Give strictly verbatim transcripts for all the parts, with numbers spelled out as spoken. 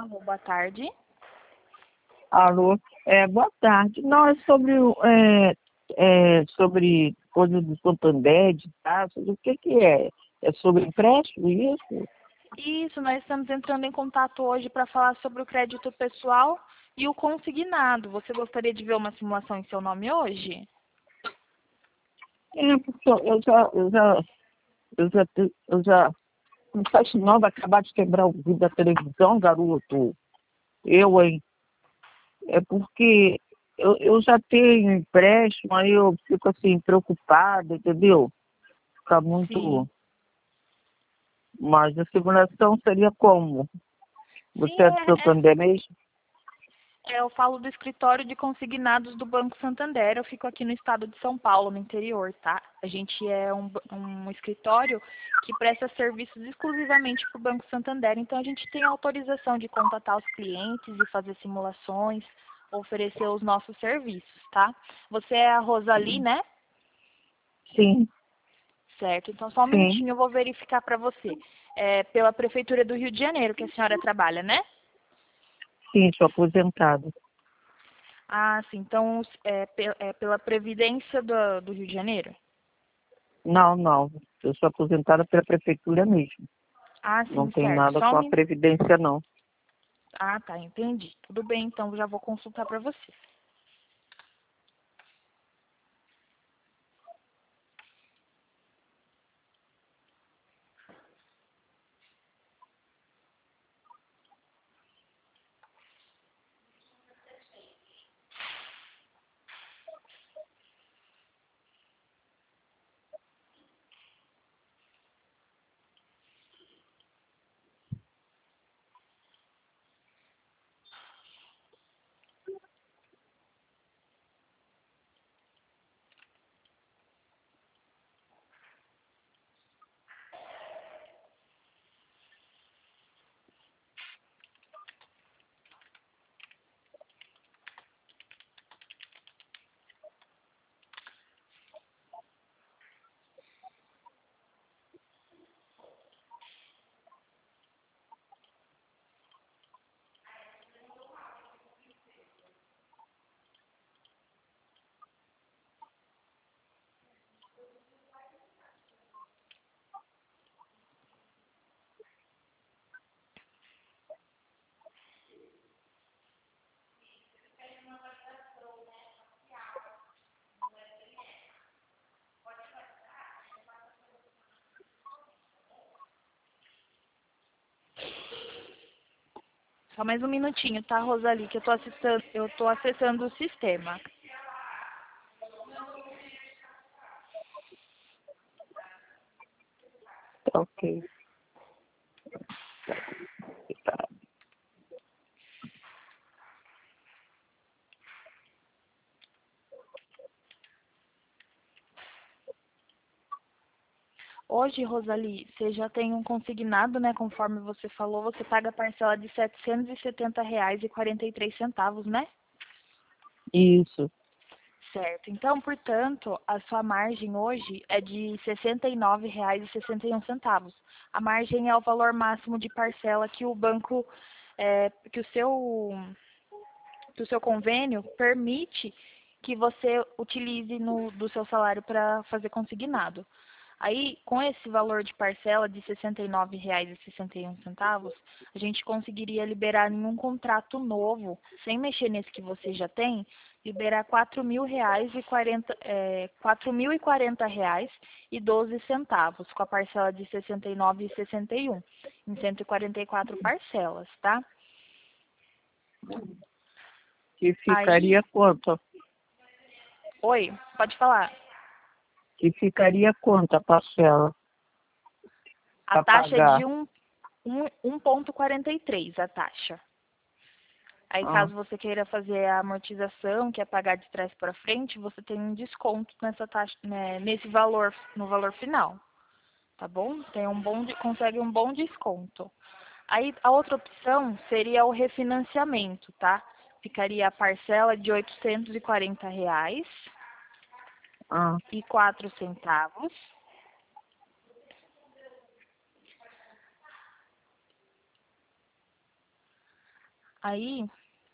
Alô, boa tarde. Alô, é, boa tarde. Não, é sobre, o- é, é, sobre coisa do Santander, de taxas, o que que é? É sobre empréstimo, isso? Isso, nós estamos entrando em contato hoje para falar sobre o crédito pessoal e o consignado. Você gostaria de ver uma simulação em seu nome hoje? É, porque eu eu já, eu já, eu já, te- eu já, não faz não, vai acabar de quebrar o vídeo da televisão, garoto. Eu, hein? É porque eu, eu já tenho empréstimo, aí eu fico assim, preocupada, entendeu? Fica Sim. muito. Mas a simulação seria como? Sim, Você é do é, Santander mesmo? é, eu falo do escritório de consignados do Banco Santander. Eu fico aqui no estado de São Paulo, no interior, tá? A gente é um, ba- um escritório que presta serviços exclusivamente para o Banco Santander. Então, a gente tem autorização de contatar os clientes e fazer simulações, oferecer os nossos serviços, tá? Você é a Rosali, né? Sim, Certo. Então, só um sim, minutinho, eu vou verificar para você. É pela Prefeitura do Rio de Janeiro que a senhora trabalha, né? sim, sou aposentada. Ah, sim. Então, é, pe- é pela Previdência do, do Rio de Janeiro? Não, não, eu sou aposentada pela prefeitura mesmo. Ah, Não sim, tem certo. nada Só um com a min... previdência, não. Ah, tá, entendi. Tudo bem, então já vou consultar para você. Só mais um minutinho, tá, Rosali, que eu tô acessando, eu tô acessando o sistema. Tá ok. Hoje, Rosali, você já tem um consignado, né? Conforme você falou, você paga a parcela de setecentos e setenta reais e quarenta e três centavos, né? Isso. Certo. Então, portanto, a sua margem hoje é de sessenta e nove reais e sessenta e um centavos. A margem é o valor máximo de parcela que o banco, é, que o seu, que o seu convênio permite que você utilize no, do seu salário para fazer consignado. Aí, com esse valor de parcela de sessenta e nove reais e sessenta e um centavos, a gente conseguiria liberar em um contrato novo, sem mexer nesse que você já tem, liberar quatro mil reais e quarenta, é, quatro mil e quarenta reais e doze centavos, com a parcela de sessenta e nove e sessenta e um, em cento e quarenta e quatro parcelas, tá? Que Aí, ficaria quanto? oi, pode falar. Que ficaria quanto a parcela A para taxa é de pagar? um, um, um ponto quarenta e três a taxa. Aí, Ah, caso você queira fazer a amortização, que é pagar de trás para frente, você tem um desconto nessa taxa, né, nesse valor, no valor final, tá bom? Tem um bom, de- consegue um bom desconto. Aí, a outra opção seria o refinanciamento, tá? Ficaria a parcela de oitocentos e quarenta reais ah, e quatro centavos. Aí,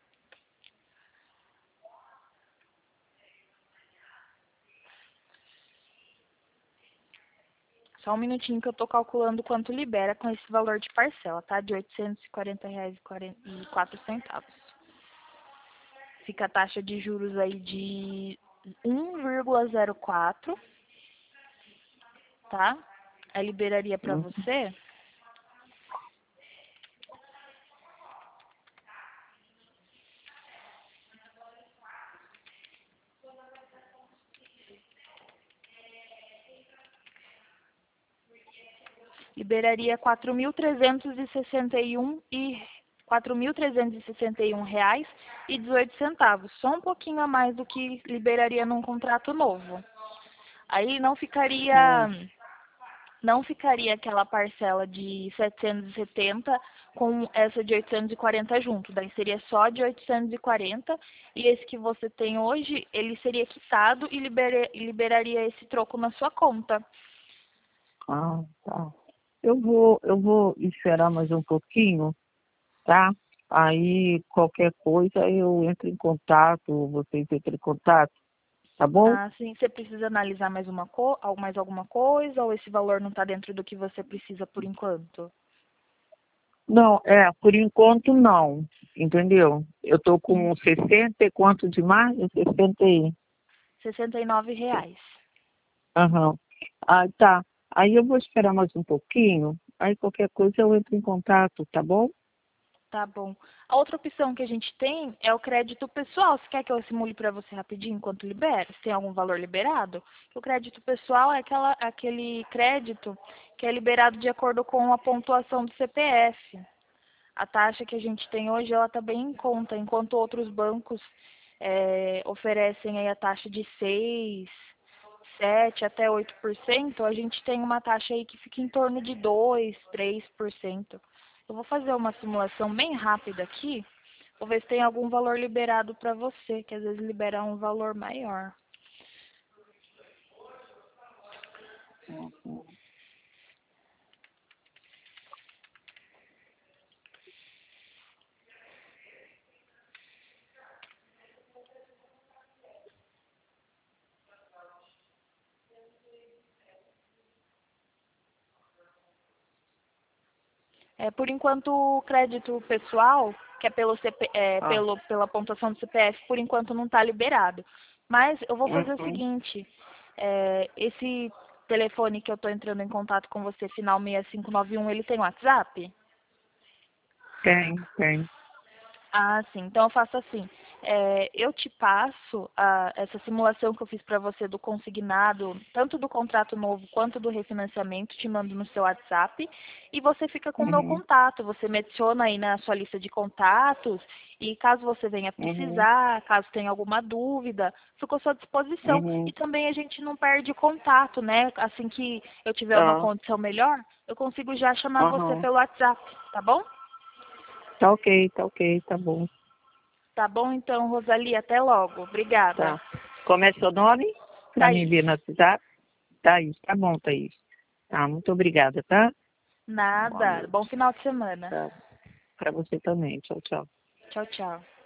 só um minutinho que eu tô calculando quanto libera com esse valor de parcela, tá? De oitocentos e quarenta reais e quatro centavos. Fica a taxa de juros aí de um vírgula zero quatro, tá? Aí liberaria para Uhum. você liberaria quatro mil trezentos e sessenta e um e quatro mil trezentos e sessenta e um reais e dezoito centavos, só um pouquinho a mais do que liberaria num contrato novo. Aí não ficaria Hum. não ficaria aquela parcela de setecentos e setenta com essa de oitocentos e quarenta junto, daí seria só de oitocentos e quarenta e esse que você tem hoje, ele seria quitado e libera, liberaria esse troco na sua conta. Ah, tá. Eu vou, eu vou esperar mais um pouquinho, tá? Aí qualquer coisa eu entro em contato, vocês entram em contato, tá bom? Ah, sim, você precisa analisar mais uma co mais alguma coisa ou esse valor não está dentro do que você precisa por enquanto? Não, é, por enquanto não, entendeu? Eu tô Hum. com sessenta e quanto de margem? sessenta e... sessenta e nove reais. Aham. Ah, tá. Aí eu vou esperar mais um pouquinho, aí qualquer coisa eu entro em contato, tá bom? Tá bom. A outra opção que a gente tem é o crédito pessoal. Você quer que eu simule para você rapidinho enquanto libera? Se tem algum valor liberado? O crédito pessoal é aquela, aquele crédito que é liberado de acordo com a pontuação do C P F. A taxa que a gente tem hoje, ela está bem em conta, enquanto outros bancos é, oferecem aí a taxa de seis, sete até oito por cento, a gente tem uma taxa aí que fica em torno de dois, três por cento. Eu vou fazer uma simulação bem rápida aqui, vou ver se tem algum valor liberado para você, que às vezes libera um valor maior. É, por enquanto, o crédito pessoal, que é, pelo C P, é, Ah. pelo, pela pontuação do C P F, por enquanto não está liberado. Mas eu vou fazer o Uhum. seguinte, é, esse telefone que eu estou entrando em contato com você, final seis cinco nove um, ele tem WhatsApp? Tem, tem. Ah, sim. Então eu faço assim. É, eu te passo a, essa simulação que eu fiz para você do consignado, tanto do contrato novo quanto do refinanciamento, te mando no seu WhatsApp e você fica com o meu Uhum. contato. Você me adiciona aí na sua lista de contatos e caso você venha Uhum. precisar, caso tenha alguma dúvida, fico à sua disposição. E Uhum. também a gente não perde contato, né? Assim que eu tiver uma Tá. condição melhor, eu consigo já chamar você Aham. pelo WhatsApp, tá bom? Tá ok, tá ok, tá bom. Tá bom então, Rosalie, até logo. Obrigada. Tá. Como é seu nome? Pra me Thaís. ver no WhatsApp? Thaís, tá bom, Thaís. Tá, muito obrigada, tá? Boa Nada. Bom noite. final de semana. Tá. Pra você também. Tchau, tchau. Tchau, tchau.